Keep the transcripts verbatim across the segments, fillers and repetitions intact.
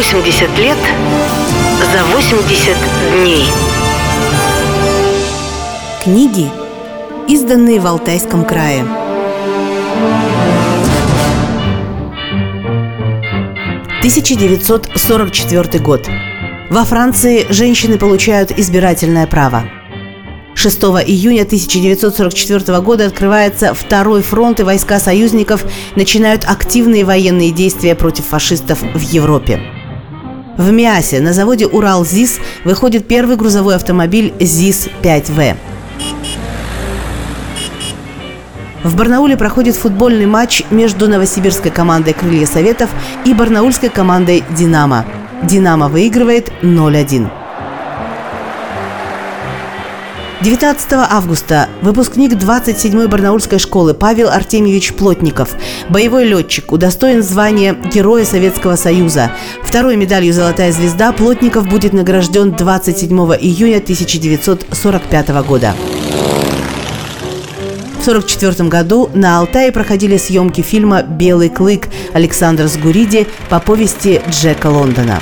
восемьдесят лет за восемьдесят дней. Книги, изданные в Алтайском крае. тысяча девятьсот сорок четвёртый год. Во Франции женщины получают избирательное право. шестого июня тысяча девятьсот сорок четвёртого года открывается второй фронт, и войска союзников начинают активные военные действия против фашистов в Европе. В Миасе на заводе «Урал-ЗИС» выходит первый грузовой автомобиль ЗИС пять вэ. В Барнауле проходит футбольный матч между новосибирской командой «Крылья Советов» и барнаульской командой «Динамо». «Динамо» выигрывает ноль один. девятнадцатого августа выпускник двадцать седьмой барнаульской школы Павел Артемьевич Плотников, боевой летчик, удостоен звания Героя Советского Союза. Второй медалью «Золотая звезда» Плотников будет награжден двадцать седьмого июня тысяча девятьсот сорок пятого года. В сорок четвёртом году на Алтае проходили съемки фильма «Белый клык» Александра Сгуриди по повести Джека Лондона.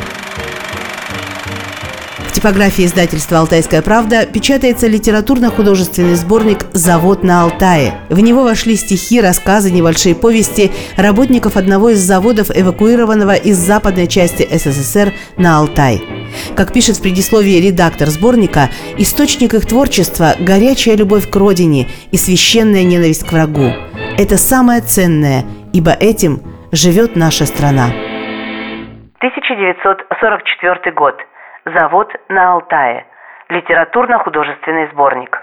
В типографии издательства «Алтайская правда» печатается литературно-художественный сборник «Завод на Алтае». В него вошли стихи, рассказы, небольшие повести работников одного из заводов, эвакуированного из западной части эс эс эс эр на Алтай. Как пишет в предисловии редактор сборника, источник их творчества – горячая любовь к родине и священная ненависть к врагу. Это самое ценное, ибо этим живет наша страна. тысяча девятьсот сорок четвёртый год. Завод на Алтае. Литературно-художественный сборник.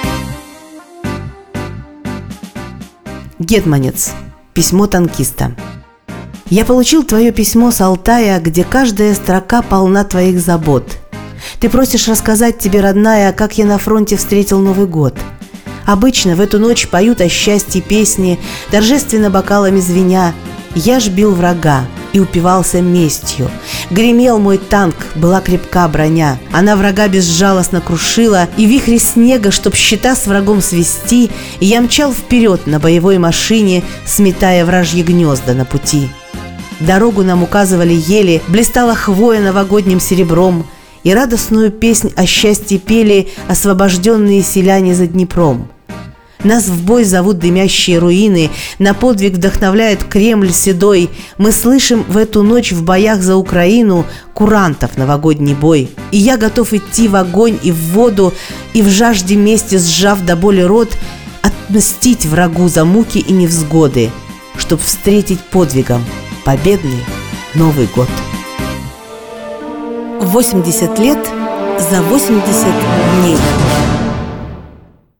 Гетманец. Письмо танкиста. Я получил твое письмо с Алтая, где каждая строка полна твоих забот. Ты просишь рассказать тебе, родная, как я на фронте встретил Новый год. Обычно в эту ночь поют о счастье песни, торжественно бокалами звеня. Я ж бил врага и упивался местью. Гремел мой танк, была крепка броня. Она врага безжалостно крушила, и вихри снега, чтоб щита с врагом свести, я мчал вперед на боевой машине, сметая вражьи гнезда на пути. Дорогу нам указывали ели, блистала хвоя новогодним серебром, и радостную песнь о счастье пели освобожденные селяне за Днепром. Нас в бой зовут дымящие руины, на подвиг вдохновляет Кремль седой. Мы слышим в эту ночь в боях за Украину курантов новогодний бой. И я готов идти в огонь и в воду, и в жажде мести, сжав до боли рот, отмстить врагу за муки и невзгоды, чтоб встретить подвигом победный Новый год. восемьдесят лет за восемьдесят дней.